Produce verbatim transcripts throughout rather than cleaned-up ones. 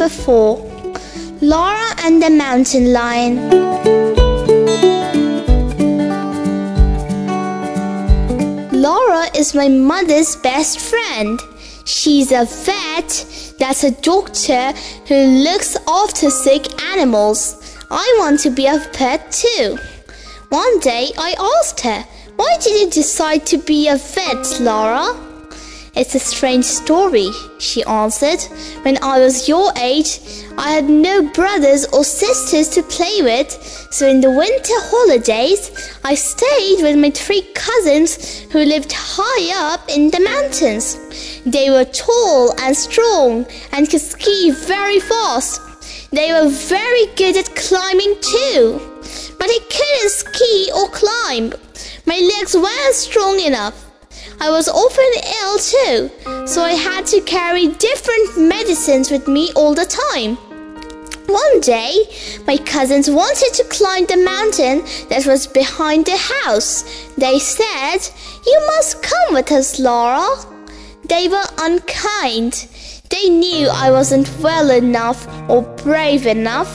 Number four. Laura and the Mountain Lion. Laura is my mother's best friend. She's a vet, that's a doctor who looks after sick animals. I want to be a pet too. One day I asked her, "Why did you decide to be a vet, Laura?" "It's a strange story," she answered. "When I was your age, I had no brothers or sisters to play with, so in the winter holidays, I stayed with my three cousins who lived high up in the mountains. They were tall and strong and could ski very fast. They were very good at climbing too, but I couldn't ski or climb. My legs weren't strong enough. I was often ill too, so I had to carry different medicines with me all the time. One day, my cousins wanted to climb the mountain that was behind the house. They said, "You must come with us, Laura." They were unkind. They knew I wasn't well enough or brave enough.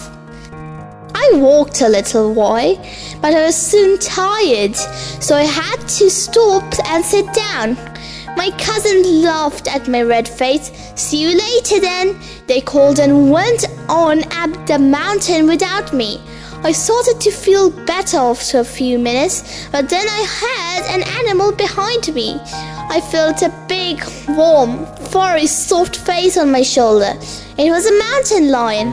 I walked a little while, but I was soon tired, so I had to stop and sit down. My cousins laughed at my red face. "See you later then," they called and went on up the mountain without me. I started to feel better after a few minutes, but then I heard an animal behind me. I felt a big, warm, furry, soft face on my shoulder. It was a mountain lion.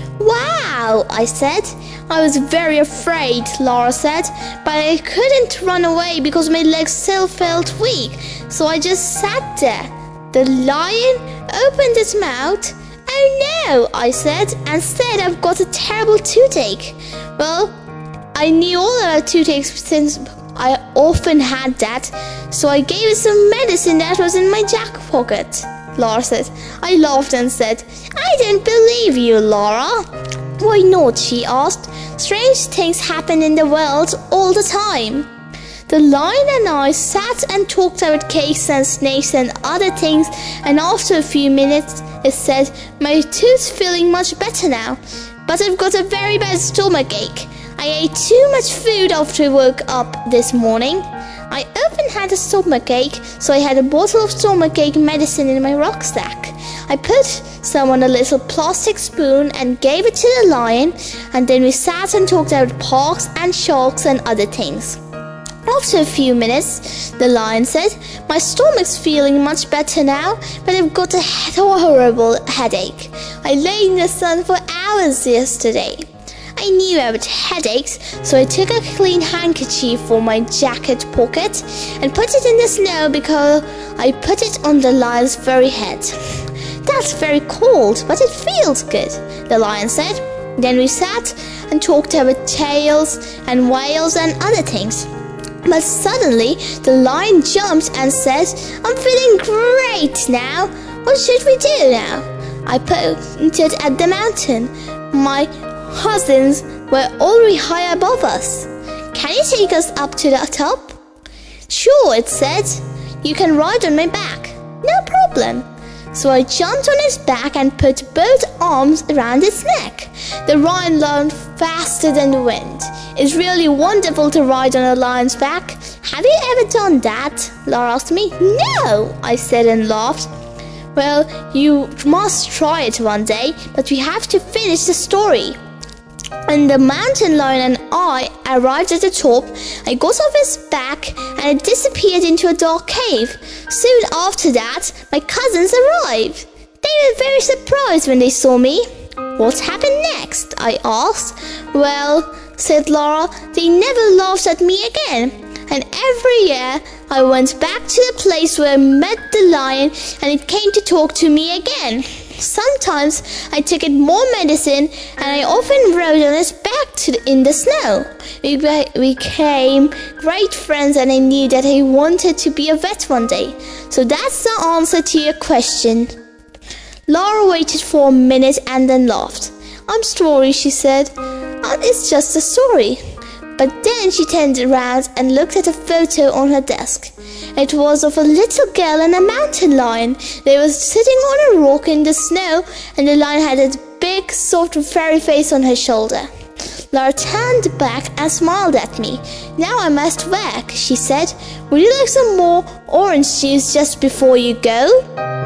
"Wow," I said. "I was very afraid," Laura said, "but I couldn't run away because my legs still felt weak, so I just sat there." The lion opened its mouth. "Oh no," I said, and said I've got a terrible toothache. Well, I knew all about toothaches since I often had that, so I gave it some medicine that was in my jacket pocket, Laura said. I laughed and said, "I don't believe you, Laura." "Why not?" she asked. "Strange things happen in the world all the time." The lion and I sat and talked about cakes and snakes and other things, and after a few minutes it said, "My tooth's feeling much better now, but I've got a very bad stomachache. I ate too much food after I woke up this morning." I often had a stomachache, so I had a bottle of stomachache medicine in my rucksack. I put some on a little plastic spoon and gave it to the lion, and then we sat and talked about parks and sharks and other things. After a few minutes, the lion said, "My stomach's feeling much better now, but I've got a horrible headache. I lay in the sun for hours yesterday." I knew about headaches, so I took a clean handkerchief from my jacket pocket and put it in the snow because I put it on the lion's very head. "That's very cold, but it feels good," the lion said. Then we sat and talked about tales and whales and other things. But suddenly the lion jumped and said, "I'm feeling great now. What should we do now?" I pointed at the mountain. My cousins were already high above us. "Can you take us up to the top?" "Sure," it said. "You can ride on my back." "No problem." So I jumped on its back and put both arms around its neck. The lion learned faster than the wind. It's really wonderful to ride on a lion's back. "Have you ever done that?" Laura asked me. "No," I said and laughed. "Well, you must try it one day, but we have to finish the story." When the mountain lion and I arrived at the top, I got off his back and it disappeared into a dark cave. Soon after that, my cousins arrived. They were very surprised when they saw me. "What happened next?" I asked. "Well," said Laura, "they never laughed at me again. And every year I went back to the place where I met the lion and it came to talk to me again. Sometimes I took it more medicine and I often rode on its back to the, in the snow. We became great friends and I knew that I wanted to be a vet one day. So that's the answer to your question." Laura waited for a minute and then laughed. "I'm sorry," she said. "Oh, it's just a story." But then she turned around and looked at a photo on her desk. It was of a little girl and a mountain lion. They were sitting on a rock in the snow, and the lion had a big sort of fairy face on his shoulder. Laura turned back and smiled at me. "Now I must work," she said. "Would you like some more orange juice just before you go?"